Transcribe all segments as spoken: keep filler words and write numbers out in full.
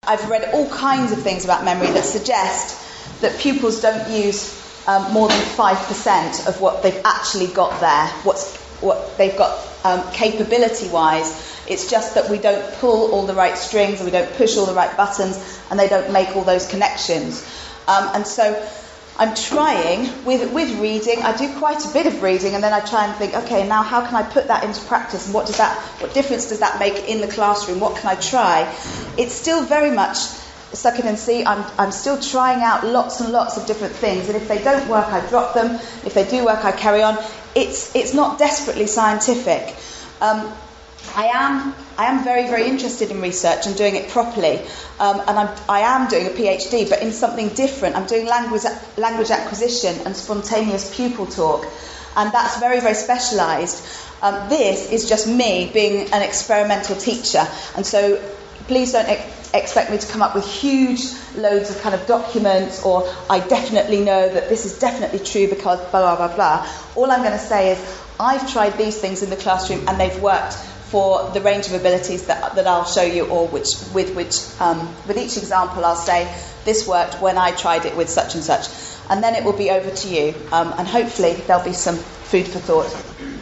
I've read all kinds of things about memory that suggest that pupils don't use um, more than five percent of what they've actually got there, what's, what they've got um, capability-wise. It's just that we don't pull all the right strings and we don't push all the right buttons and they don't make all those connections. Um, and so I'm trying, with with reading, I do quite a bit of reading, and then I try and think, okay, now how can I put that into practice, and what does that, what difference does that make in the classroom? What can I try? It's still very much suck it and see. I'm I'm still trying out lots and lots of different things, and if they don't work, I drop them. If they do work, I carry on. It's it's not desperately scientific. Um, I am I am very, very interested in research and doing it properly, um, and I'm, I am doing a PhD, but in something different. I'm doing language language acquisition and spontaneous pupil talk, and that's very, very specialised. Um, this is just me being an experimental teacher, and so please don't ex- expect me to come up with huge loads of kind of documents, or I definitely know that this is definitely true because blah, blah, blah, blah. All I'm going to say is I've tried these things in the classroom and they've worked for the range of abilities that that I'll show you, or which with which um, with each example I'll say this worked when I tried it with such and such, and then it will be over to you, um, and hopefully there'll be some food for thought.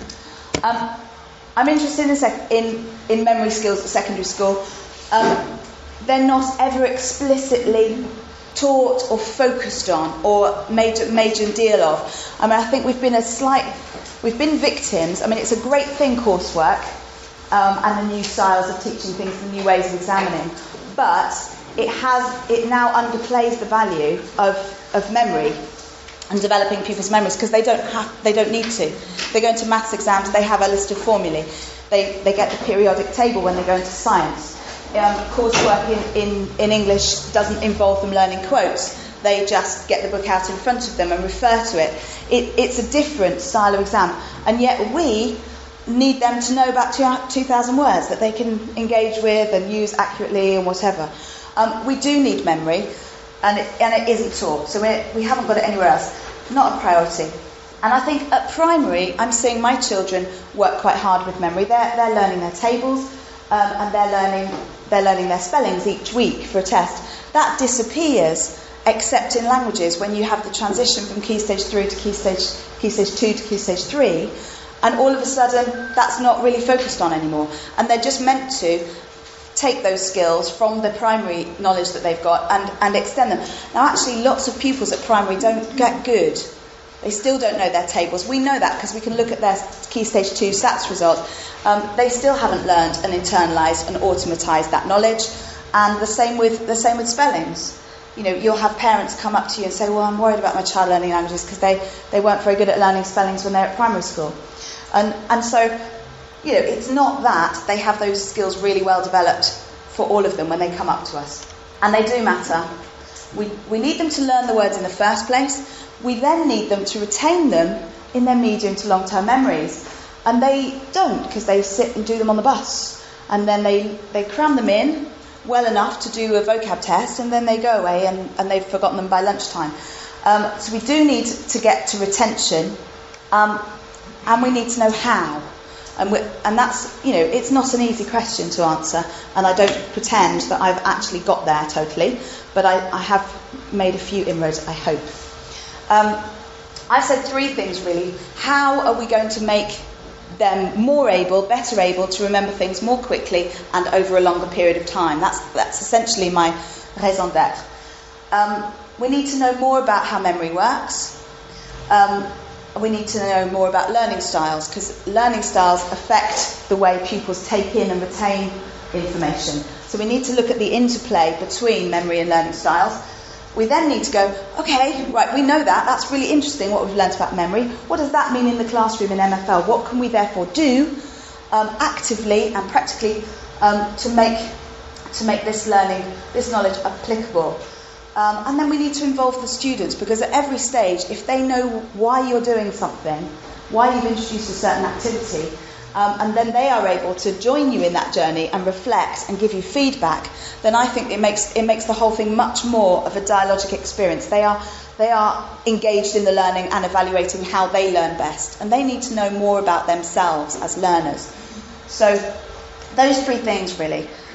Um, I'm interested in, sec- in in memory skills at secondary school. Um, they're not ever explicitly taught or focused on or made major deal of. I mean, I think we've been a slight, we've been victims. I mean, it's a great thing, coursework. Um, and the new styles of teaching things, the new ways of examining, but it has it now underplays the value of, of memory and developing people's memories, because they don't have they don't need to. They go into maths exams, they have a list of formulae, they they get the periodic table when they go into science. Um, coursework in, in, in English doesn't involve them learning quotes. They just get the book out in front of them and refer to it. it it's a different style of exam, and yet we need them to know about two thousand words that they can engage with and use accurately and whatever. Um, we do need memory, and it, and it isn't taught, so we we haven't got it anywhere else. Not a priority. And I think at primary, I'm seeing my children work quite hard with memory. They're they're learning their tables, um, and they're learning they're learning their spellings each week for a test. That disappears, except in languages, when you have the transition from Key Stage three to Key Stage Key Stage two to Key Stage three. And all of a sudden, that's not really focused on anymore. And they're just meant to take those skills from the primary knowledge that they've got and, and extend them. Now, actually, lots of pupils at primary don't get good. They still don't know their tables. We know that because we can look at their Key Stage two SATs results. Um, they still haven't learned and internalised and automatised that knowledge. And the same with the same with spellings. You know, you'll have parents come up to you and say, well, I'm worried about my child learning languages because they, they weren't very good at learning spellings when they were at primary school. And and so, you know, it's not that they have those skills really well developed for all of them when they come up to us. And they do matter. We we need them to learn the words in the first place. We then need them to retain them in their medium to long-term memories. And they don't, because they sit and do them on the bus. And then they, they cram them in well enough to do a vocab test, and then they go away and, and they've forgotten them by lunchtime. Um, so we do need to get to retention. Um, And we need to know how. And, we, and that's, you know, it's not an easy question to answer. And I don't pretend that I've actually got there totally. But I, I have made a few inroads, I hope. Um, I've said three things, really. How are we going to make them more able, better able to remember things more quickly and over a longer period of time? That's, that's essentially my raison d'être. Um, we need to know more about how memory works. Um, We need to know more about learning styles, because learning styles affect the way pupils take in and retain information. So we need to look at the interplay between memory and learning styles. We then need to go, okay, right, we know that. That's really interesting what we've learnt about memory. What does that mean in the classroom in M F L? What can we therefore do um, actively and practically um, to make to make this learning, this knowledge applicable? Um, and then we need to involve the students, because at every stage, if they know why you're doing something, why you've introduced a certain activity, um, and then they are able to join you in that journey and reflect and give you feedback, then I think it makes it makes the whole thing much more of a dialogic experience. They are they are engaged in the learning and evaluating how they learn best, and they need to know more about themselves as learners. So those three things really.